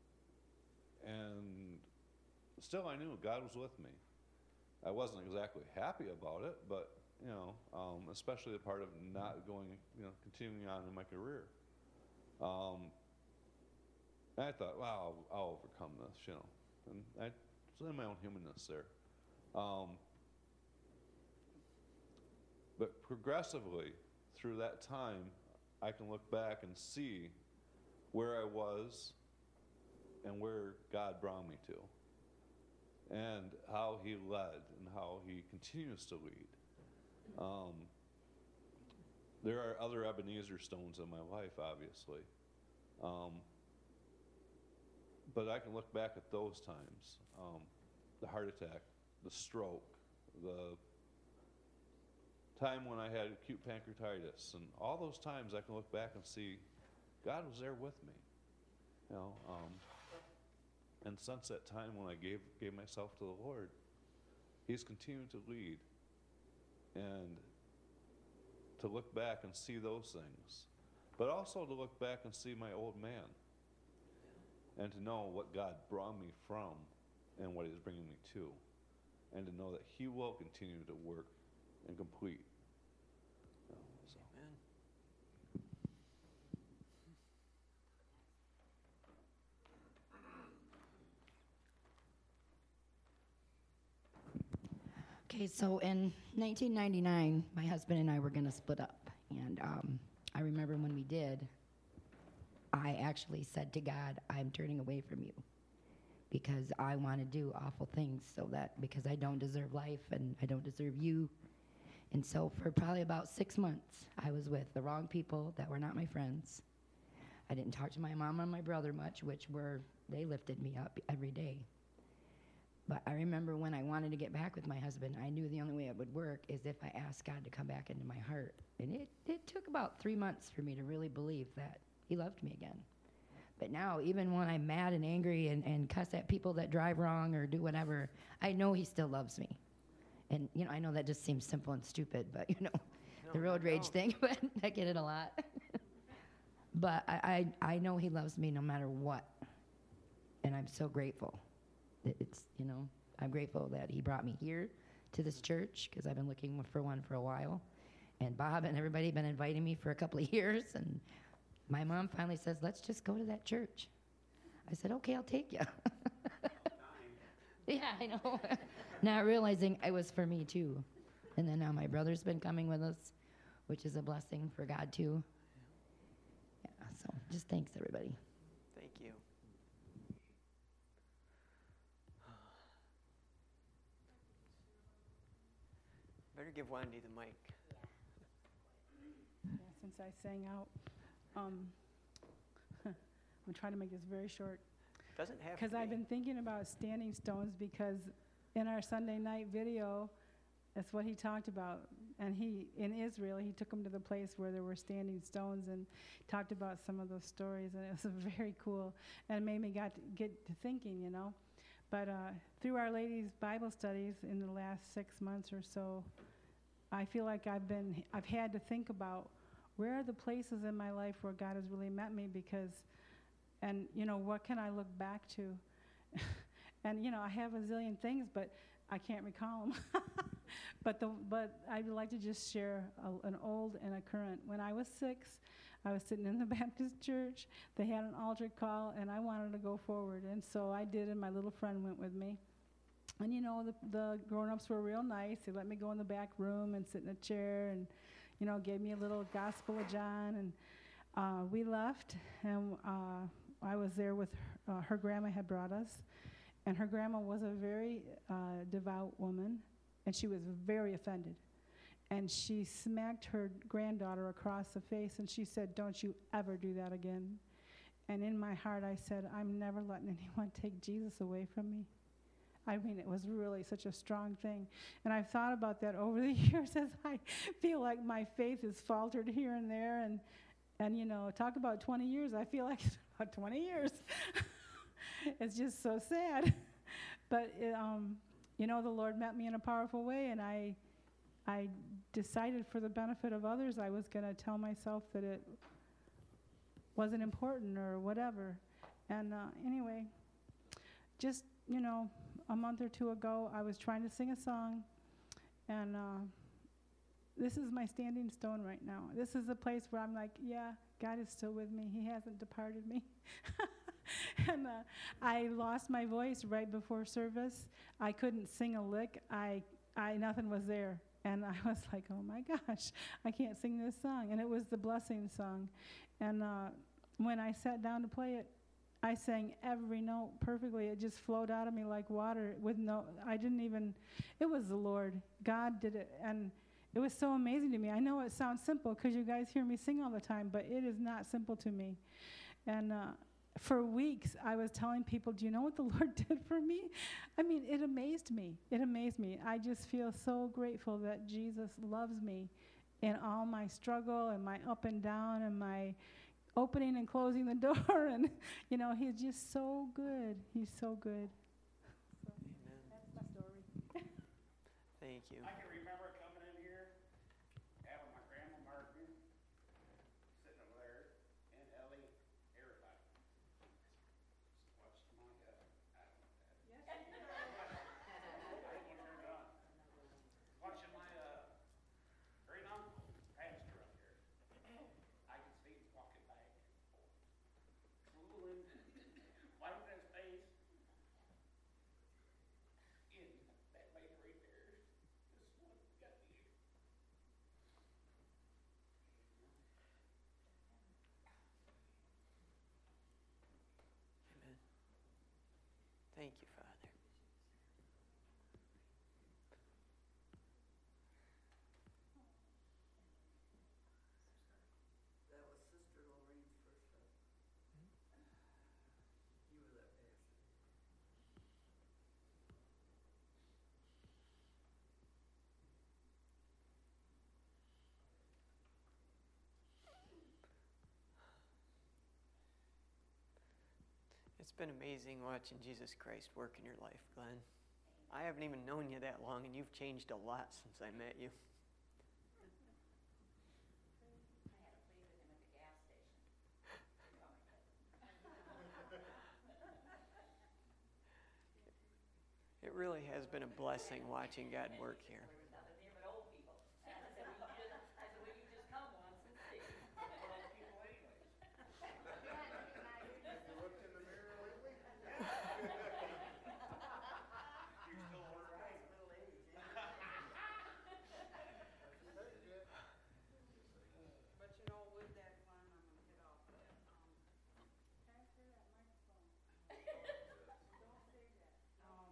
[SPEAKER 7] And still, I knew God was with me. I wasn't exactly happy about it, but you know, um, especially the part of not going, you know, continuing on in my career. Um, I thought, wow, I'll, I'll overcome this, you know, and I was in my own humanness there. Um, but progressively, through that time, I can look back and see where I was and where God brought me to, and how He led and how He continues to lead. Um, there are other Ebenezer stones in my life, obviously. Um, but I can look back at those times, um, the heart attack, the stroke, the time when I had acute pancreatitis, and all those times I can look back and see God was there with me. You know, um, and since that time when I gave gave myself to the Lord, He's continued to lead. And to look back and see those things, but also to look back and see my old man, and to know what God brought me from and what He's bringing me to, and to know that He will continue to work and complete. You know, so.
[SPEAKER 1] Amen.
[SPEAKER 3] Okay, so in nineteen ninety-nine, my husband and I were going to split up. And um, I remember when we did, I actually said to God, I'm turning away from you because I want to do awful things so that, because I don't deserve life and I don't deserve you. And so for probably about six months, I was with the wrong people that were not my friends. I didn't talk to my mom and my brother much, which were, they lifted me up every day. But I remember when I wanted to get back with my husband, I knew the only way it would work is if I asked God to come back into my heart. And it, it took about three months for me to really believe that He loved me again. But now, even when I'm mad and angry and, and cuss at people that drive wrong or do whatever, I know He still loves me. And, you know, I know that just seems simple and stupid, but, you know,
[SPEAKER 1] No,
[SPEAKER 3] the road
[SPEAKER 1] I
[SPEAKER 3] rage
[SPEAKER 1] don't.
[SPEAKER 3] thing, but I get it a lot. But I, I, I know He loves me no matter what. And I'm so grateful. It's, you know, I'm grateful that He brought me here to this church because I've been looking for one for a while. And Bob and everybody have been inviting me for a couple of years. And my mom finally says, let's just go to that church. I said, okay, I'll take you. Yeah, I know. Not realizing it was for me too. And then now my brother's been coming with us, which is a blessing for God too. Yeah, so just thanks everybody.
[SPEAKER 1] Thank you. Better give Wendy the mic.
[SPEAKER 6] Yeah, since I sang out, um, I'm trying to make this very short.
[SPEAKER 1] Doesn't have to
[SPEAKER 6] Because I've
[SPEAKER 1] be.
[SPEAKER 6] been thinking about standing stones because in our Sunday night video, that's what he talked about. And he, in Israel, he took them to the place where there were standing stones and talked about some of those stories. And it was very cool. And it made me got to get to thinking, you know. But uh, through Our Lady's Bible studies in the last six months or so, I feel like I've been, I've had to think about where are the places in my life where God has really met me because, and, you know, what can I look back to? And, you know, I have a zillion things, but I can't recall them. but the, but I'd like to just share a, an old and a current. When I was six, I was sitting in the Baptist church. They had an altar call, and I wanted to go forward. And so I did, and my little friend went with me. And, you know, the, the grown-ups were real nice. They let me go in the back room and sit in a chair and, you know, gave me a little Gospel of John. And uh, we left, and uh, I was there with her, uh, her grandma had brought us, and her grandma was a very uh, devout woman, and she was very offended. And she smacked her granddaughter across the face, and she said, "Don't you ever do that again." And in my heart, I said, "I'm never letting anyone take Jesus away from me." I mean, it was really such a strong thing. And I've thought about that over the years as I feel like my faith has faltered here and there. And, and you know, talk about twenty years. I feel like it's about twenty years. It's just so sad. But, it, um, you know, the Lord met me in a powerful way, and I, I decided for the benefit of others, I was going to tell myself that it wasn't important or whatever. And uh, anyway, just, you know, a month or two ago, I was trying to sing a song, and uh, this is my standing stone right now. This is the place where I'm like, yeah, God is still with me. He hasn't departed me. And uh, I lost my voice right before service. I couldn't sing a lick. I, I, nothing was there. And I was like, oh my gosh, I can't sing this song. And it was the blessing song. And uh, when I sat down to play it, I sang every note perfectly. It just flowed out of me like water with no, I didn't even, it was the Lord. God did it. And it was so amazing to me. I know it sounds simple because you guys hear me sing all the time, but it is not simple to me. And uh, for weeks, I was telling people, do you know what the Lord did for me? I mean, it amazed me. It amazed me. I just feel so grateful that Jesus loves me in all my struggle and my up and down and my opening and closing the door. And, you know, he's just so good. He's so good. So
[SPEAKER 1] Amen.
[SPEAKER 6] that's my story.
[SPEAKER 1] Thank you.
[SPEAKER 8] I can remember coming in here, having my grandma Martin sitting over there, and Ellie, everybody. Watched my, uh, I don't know that.
[SPEAKER 6] Yes.
[SPEAKER 8] I don't want to turn it on. Watching my, uh, great uncle, pastor up here. I could see him walking back and forth, drooling, wiping his face. In that lady right there, this one got me.
[SPEAKER 1] Amen. Thank you, Father.
[SPEAKER 5] That was Sister Lorraine's first husband. You were that pastor.
[SPEAKER 1] It's been amazing watching Jesus Christ work in your life, Glenn. I haven't even known you that long, and you've changed a lot since I met you. It really has been a blessing watching God work here.
[SPEAKER 2] But you know, with that, Glenn, I'm gonna get off that. Um, can I say that microphone? Don't say that. Um,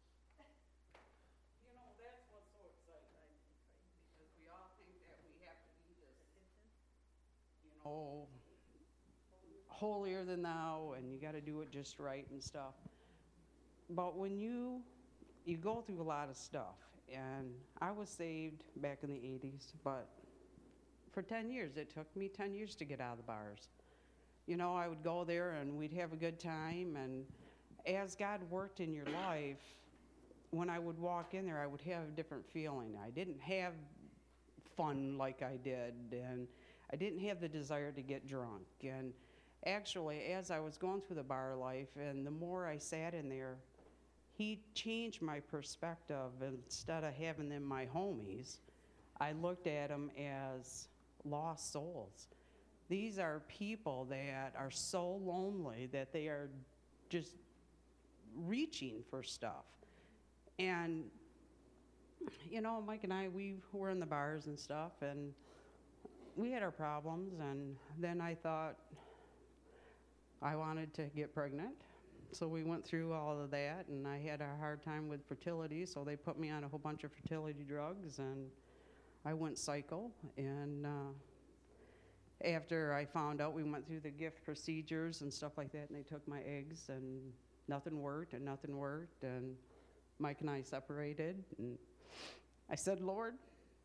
[SPEAKER 2] you know, that's what's so exciting, I think, because we all think that we have to be this, you know, holier than thou, and you got to do it just right and stuff. But when you you go through a lot of stuff, and I was saved back in the eighties, but for ten years, it took me ten years to get out of the bars. You know, I would go there and we'd have a good time, and as God worked in your life, when I would walk in there, I would have a different feeling. I didn't have fun like I did, and I didn't have the desire to get drunk. And actually, as I was going through the bar life, and the more I sat in there, he changed my perspective. Instead of having them my homies, I looked at them as lost souls. These are people that are so lonely that they are just reaching for stuff. And, you know, Mike and I, we were in the bars and stuff, and we had our problems. And then I thought,
[SPEAKER 9] I wanted to get pregnant. So we went through all of that, and I had a hard time with fertility, so they put me on a whole bunch of fertility drugs, and I went psycho. And uh, after I found out, we went through the gift procedures and stuff like that, and they took my eggs, and nothing worked, and nothing worked, and Mike and I separated, and I said, Lord,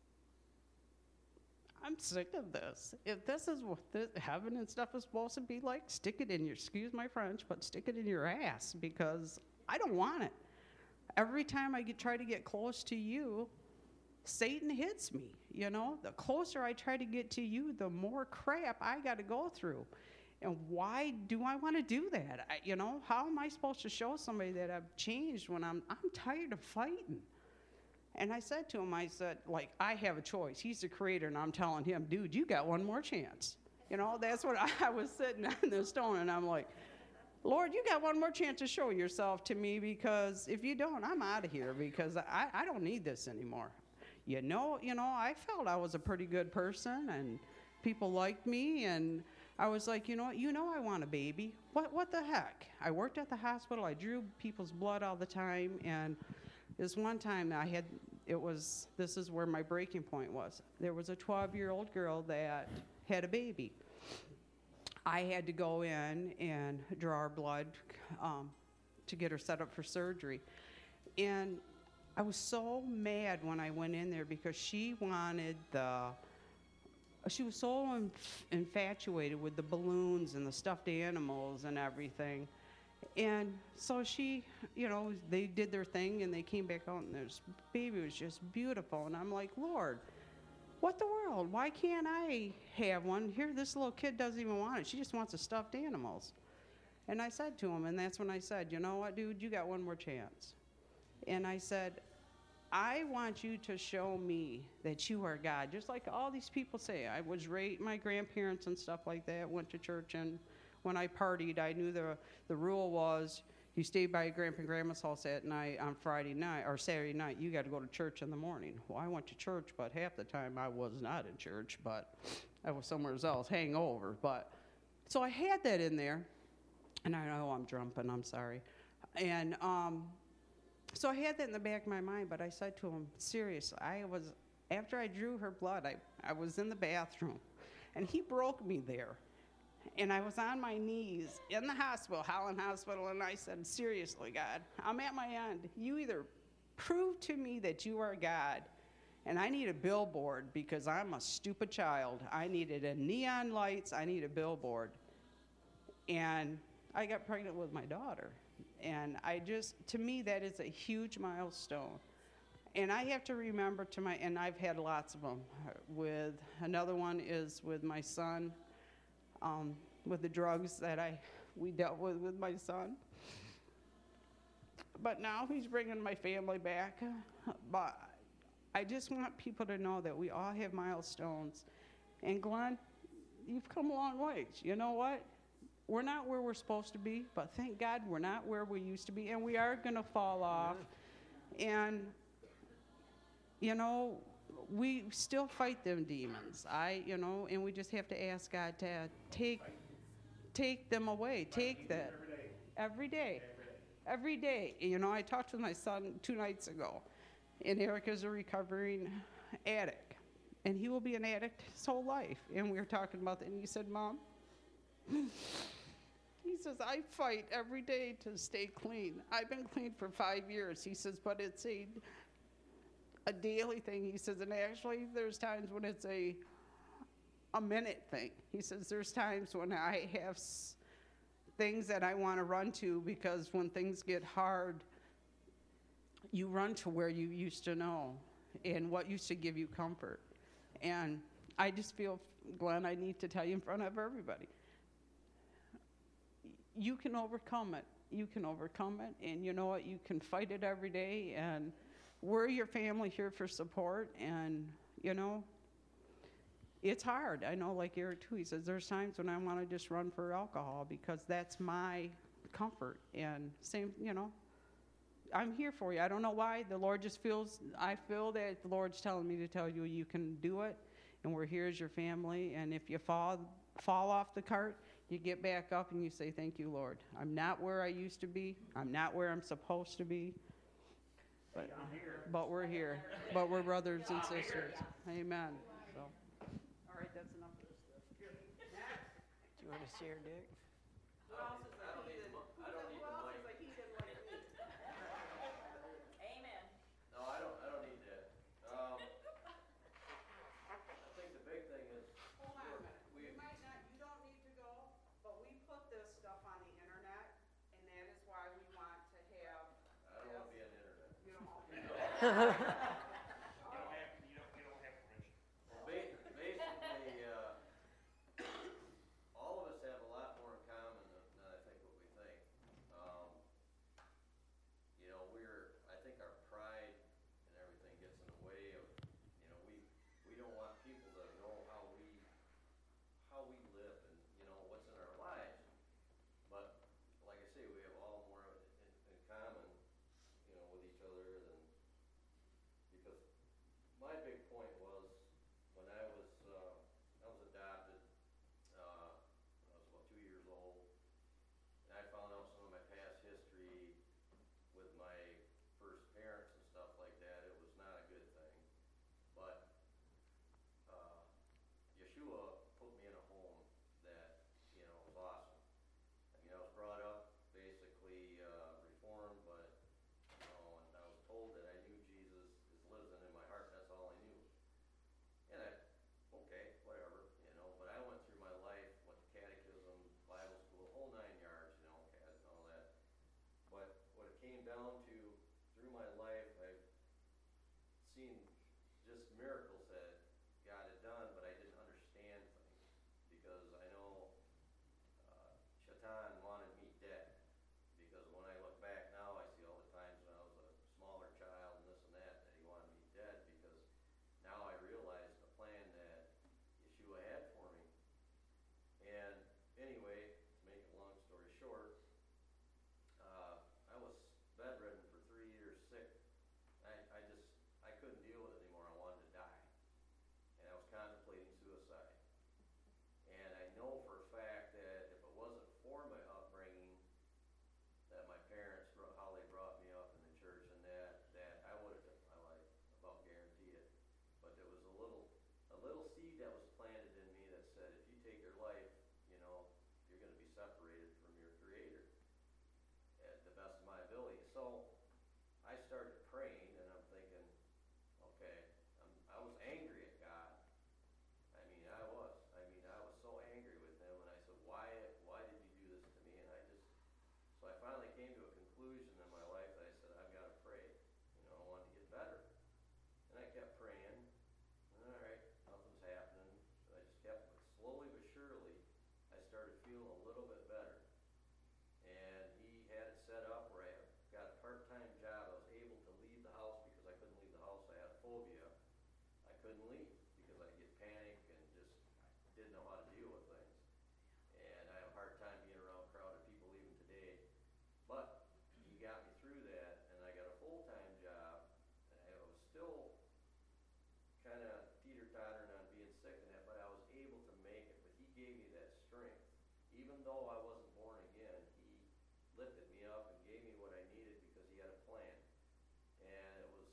[SPEAKER 9] I'm sick of this. If this is what the heaven and stuff is supposed to be like, stick it in your, excuse my French, but stick it in your ass, because I don't want it. Every time I get, try to get close to you, Satan hits me, you know? The closer I try to get to you, the more crap I got to go through. And why do I want to do that? I, you know, how am I supposed to show somebody that I've changed when I'm, I'm tired of fighting? And I said to him, I said, like, I have a choice. He's the creator, and I'm telling him, dude, you got one more chance. You know, that's what I, I was sitting on the stone, and I'm like, Lord, you got one more chance to show yourself to me, because if you don't, I'm out of here, because I, I don't need this anymore. You know, you know, I felt I was a pretty good person, and people liked me, and I was like, you know what, you know I want a baby. What, what the heck? I worked at the hospital. I drew people's blood all the time, and this one time I had, it was, this is where my breaking point was. There was a twelve-year-old girl that had a baby. I had to go in and draw her blood um, to get her set up for surgery. And I was so mad when I went in there, because she wanted the, she was so inf- infatuated with the balloons and the stuffed animals and everything. And so she, you know, they did their thing, and they came back out, and this baby was just beautiful. And I'm like, Lord, what the world? Why can't I have one? Here, this little kid doesn't even want it. She just wants the stuffed animals. And I said to him, and that's when I said, you know what, dude, you got one more chance. And I said, I want you to show me that you are God. Just like all these people say. I was raised, my grandparents and stuff like that went to church, and when I partied, I knew the, the rule was you stayed by your grandpa and grandma's house at night on Friday night, or Saturday night, you got to go to church in the morning. Well, I went to church, but half the time I was not in church, but I was somewhere else, hangover. But, so I had that in there, and I know I'm jumping, I'm sorry. And um, so I had that in the back of my mind, but I said to him, seriously, I was, after I drew her blood, I, I was in the bathroom, and he broke me there. And I was on my knees in the hospital, Holland Hospital, and I said, seriously, God, I'm at my end. You either prove to me that you are God, and I need a billboard, because I'm a stupid child. I needed a neon lights. I need a billboard. And I got pregnant with my daughter. And I just, to me, that is a huge milestone. And I have to remember to my, and I've had lots of them. With, another one is with my son. Um, with the drugs that I we dealt with with my son. But now he's bringing my family back. But I just want people to know that we all have milestones. And Glenn, you've come a long ways. You know what? We're not where we're supposed to be, but thank God we're not where we used to be, and we are going to fall off. And, you know, we still fight them demons. I, you know, and we just have to ask God to take take them away. Take that every day. Every day. You know, I talked with my son two nights ago, and Eric is a recovering addict, and he will be an addict his whole life. And we were talking about that, and he said, Mom, he says, I fight every day to stay clean. I've been clean for five years. He says, but it's a a daily thing. He says, and actually there's times when it's a a minute thing. He says, there's times when I have s- things that I want to run to, because when things get hard, you run to where you used to know and what used to give you comfort. And I just feel, Glenn, I need to tell you in front of everybody, you can overcome it. You can overcome it, and you know what? You can fight it every day, and we're your family here for support. And, you know, it's hard. I know, like Eric, too, he says, there's times when I want to just run for alcohol, because that's my comfort. And same, you know, I'm here for you. I don't know why. The Lord just feels, I feel that the Lord's telling me to tell you, you can do it, and we're here as your family. And if you fall fall off the cart, You get back up and you say, thank you, Lord. I'm not where I used to be. I'm not where I'm supposed to be. But, but we're here. But we're brothers and sisters. Amen. So, all right, that's enough of this stuff.
[SPEAKER 1] Do you want to share, Dick?
[SPEAKER 9] Who else is a heathen?
[SPEAKER 5] I don't need
[SPEAKER 9] Who
[SPEAKER 5] the
[SPEAKER 9] else
[SPEAKER 5] mic.
[SPEAKER 9] is a heathen like me?
[SPEAKER 2] Amen.
[SPEAKER 5] No, I don't, I don't need that. Um, I think the big thing is,
[SPEAKER 9] Hold on a minute.
[SPEAKER 5] we,
[SPEAKER 9] You might not, you don't need to go, but we put this stuff on the internet, and that is why we want to have.
[SPEAKER 5] I don't wanna be on the internet.
[SPEAKER 9] You don't want to.
[SPEAKER 8] You don't have, you don't, you don't have permission.
[SPEAKER 5] Well, ba- basically, uh, all of us have a lot more in common than, than I think what we think. Um, you know, we're, I think our pride and everything gets in the way of, you know, we, we don't want people to know how we, how we live and, you know, what's in our lives. But, like I say, we have all more in, in common, you know, with each other than, because my big point was, when I was, uh, I was adopted, uh, I was about two years old, and I found out some of my past history with my first parents and stuff like that. It was not a good thing. But, uh, Yeshua put me in a home that, you know, was awesome. I mean, I was brought up basically, uh, reformed, but, you know, and I was told that I knew Jesus is lives in my heart, and that's all I knew. And I, okay, whatever, you know, but I went through my life, went to catechism, Bible school, the whole nine yards, you know, cat and all that. But what it came down to, through my life, I've seen just miracles that God had done, but I didn't understand things. Because I know, uh, Shaitan wanted me dead. Because when I look back now, I see all the times when I was a smaller child and this and that, that he wanted me dead, because now I realize the plan that Yeshua had for me. And anyway, to make a long story short, uh, I was bedridden for three years sick. I, I just, I couldn't deal with it anymore. I wanted to die. And I was contemplating suicide. And I know for a fact that if it wasn't for my upbringing, that my parents, bro- how they brought me up in the church and that, that I would have took my life, about guarantee it. But there was a little, a little seed that was planted in me that said, if you take your life, you know, you're gonna be separated from your Creator at the best of my ability. So I started praying, and I'm thinking, okay, I'm, I was angry at God. I mean, I was. I mean, I was so angry with him, and I said, why, why did you do this to me? And I just, so I finally came to a conclusion in my life that I said, I've got to pray. You know, I wanted to get better. And I kept praying, and all right, nothing's happening. So I just kept, but slowly but surely, I started feeling a little bit better. And he had it set up where I got a part-time job. I was able to leave the house because I couldn't leave the house. I had a phobia. I couldn't leave because I'd get panic and just didn't know how to deal with things. And I have a hard time being around crowded people even today. But he got me through that, and I got a full-time job, and I was still kind of teeter-tottering on being sick and that, but I was able to make it. But he gave me that strength. Even though I wasn't born again, he lifted me up and gave me what I needed because he had a plan. And it was,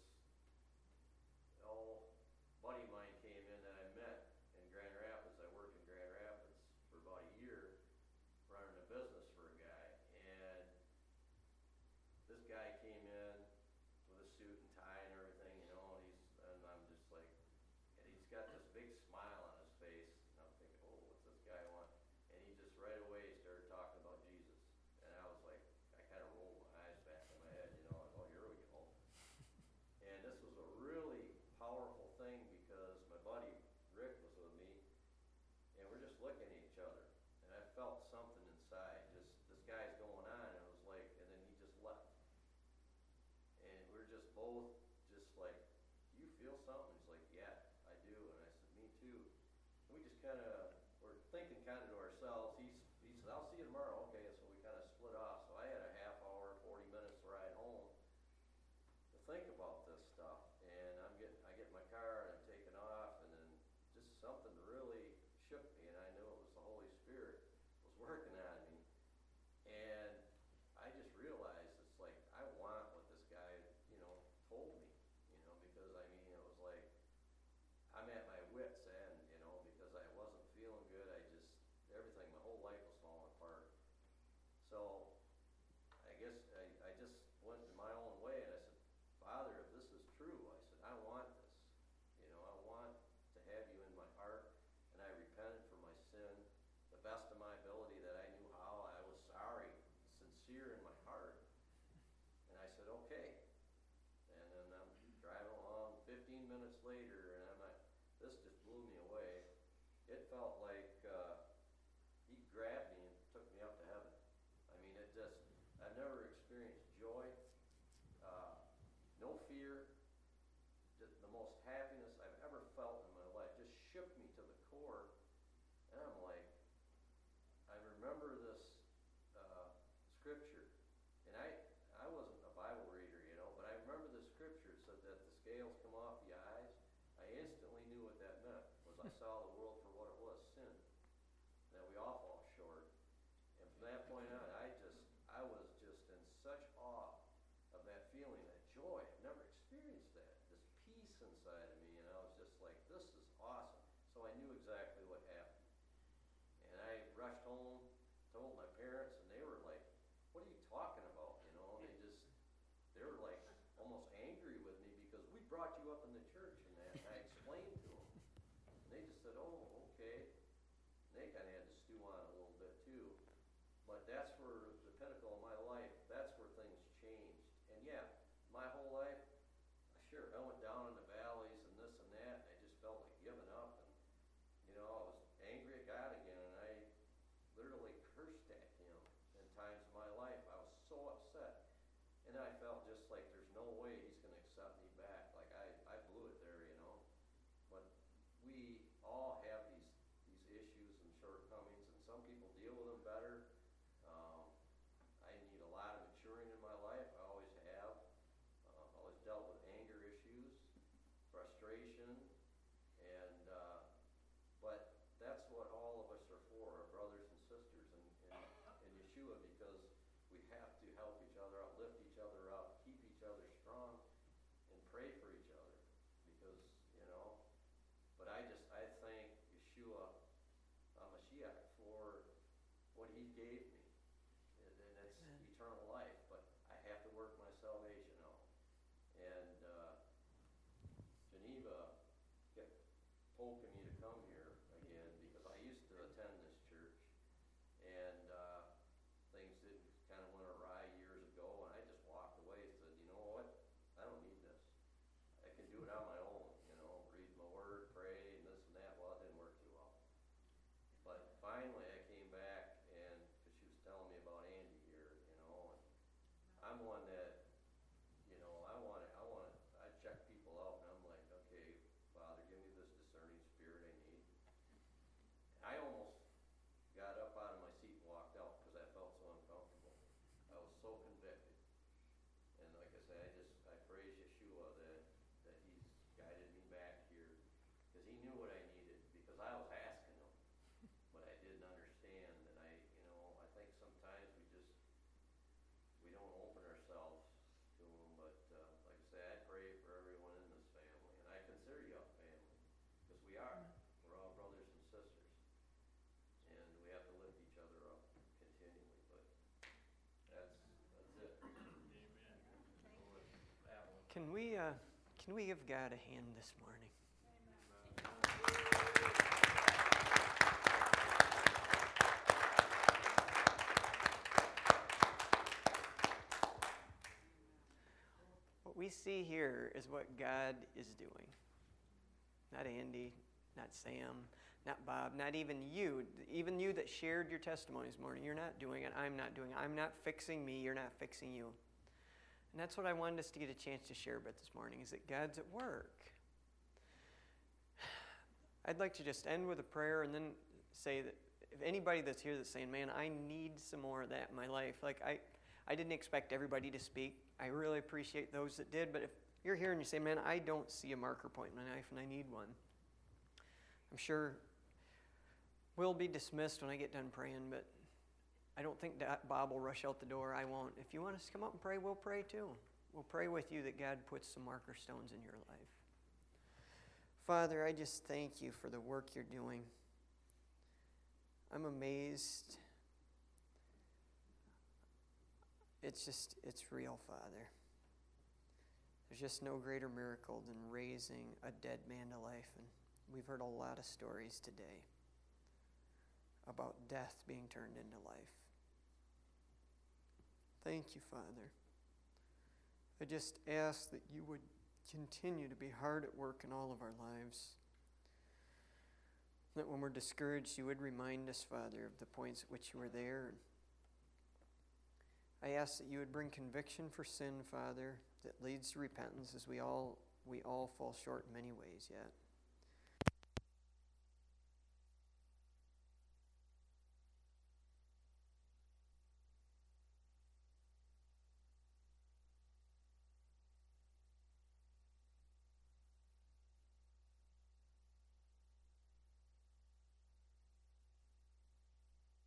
[SPEAKER 5] oh, buddy of mine came in that I met in Grand Rapids. I worked in Grand Rapids for about a year, running a business for a guy. And this guy came in with a suit and tie and everything, you know, and he's, and I'm just like, and he's got this big smile on his face, and I'm thinking, oh, what's this guy want? And he just right away started talking about Jesus. And I was like, I kind of rolled my eyes back in my head, you know, like, oh, here we go. And this was a really powerful thing because my buddy Rick was with me, and we're just looking at each other. And I felt something inside, just, this guy's going on, and it was like, and then he just left. And we're just both just like, do you feel something? He's like, yeah, I do. And I said, me too. And we just kind of, we're thinking kind of to ourselves. He's, he said, I'll see you tomorrow. Okay, so we kind of split off. So I had a half hour, forty minutes to ride home to think about this stuff. And I'm getting, I get in my car and I'm taking off, and then just something really shook me, and I knew it was the Holy Spirit was working.
[SPEAKER 10] inside of me, and I was just like, this is awesome. So I knew exactly what happened. And I rushed home, told my parents, and they were like, what are you talking about? You know, they just, they were like almost angry with me because we brought you up in the church and that. And I explained to them. And they just said, oh, okay. And they kind of had to stew on it a little bit too. But that's where the pinnacle of my life, that's where things changed. And yeah, my whole life, sure, I went down in the valleys and this and that, and I just felt like giving up. And, you know, I was angry at God again, and I literally cursed at him in times of my life. I was so upset. And I felt just like there's no way he's going to accept me back. Like, I, I blew it there, you know. But we all have these, these issues and shortcomings, and some people deal with them better. Um, I need a lot of maturing in my life. I always have. Uh, always dealt with anger issues, frustration, and uh, but that's what all of us are for, our brothers and sisters in, in, in Yeshua, because we have to help each other out, lift each other up, keep each other strong, and pray for each other, because, you know, but I just, I thank Yeshua HaMashiach for what he gave me, and, and it's eternal life, but I have to work my salvation out. And uh, Geneva kept poking me to come here again because I used to attend this church, and uh, things did kind of went awry years ago, and I just walked away and said, you know what, I don't need this. I can do it on my own, you know, read my word, pray, and this and that. Well, it didn't work too well. But finally I came back, and because she was telling me about Andy here, you know, and I'm one that, you know, I want to, I want to, I check people out, and I'm like, okay, Father, give me this discerning spirit I need. And I almost got up out of my seat and walked out because I felt so uncomfortable. I was so convicted. And like I said, I just, I praise Yeshua that, that he's guided me back here, because he knew what I needed, because I was asking him, but I didn't understand. And I, you know, I think sometimes we just, we don't open ourselves to him. But uh, like I say, I pray for everyone in this family, and I consider you a family, because we are. We're all brothers and sisters, and we have to lift each other up continually. But that's that's it.
[SPEAKER 1] Can we, uh, can we give God a hand this morning? What we see here is what God is doing. Not Andy, not Sam, not Bob, not even you. Even you that shared your testimony this morning, you're not doing it. I'm not doing it. I'm not fixing me. You're not fixing you. And that's what I wanted us to get a chance to share about this morning, is that God's at work. I'd like to just end with a prayer and then say that if anybody that's here that's saying, man, I need some more of that in my life. Like, I, I didn't expect everybody to speak. I really appreciate those that did. But if you're here and you say, man, I don't see a marker point in my life and I need one, I'm sure we'll be dismissed when I get done praying, but I don't think that Bob will rush out the door. I won't. If you want us to come up and pray, we'll pray too. We'll pray with you that God puts some marker stones in your life. Father, I just thank you for the work you're doing. I'm amazed. It's just, it's real, Father. There's just no greater miracle than raising a dead man to life. And we've heard a lot of stories today about death being turned into life. Thank you, Father. I just ask that you would continue to be hard at work in all of our lives. That when we're discouraged, you would remind us, Father, of the points at which you were there. I ask that you would bring conviction for sin, Father, that leads to repentance, as we all we all fall short in many ways yet.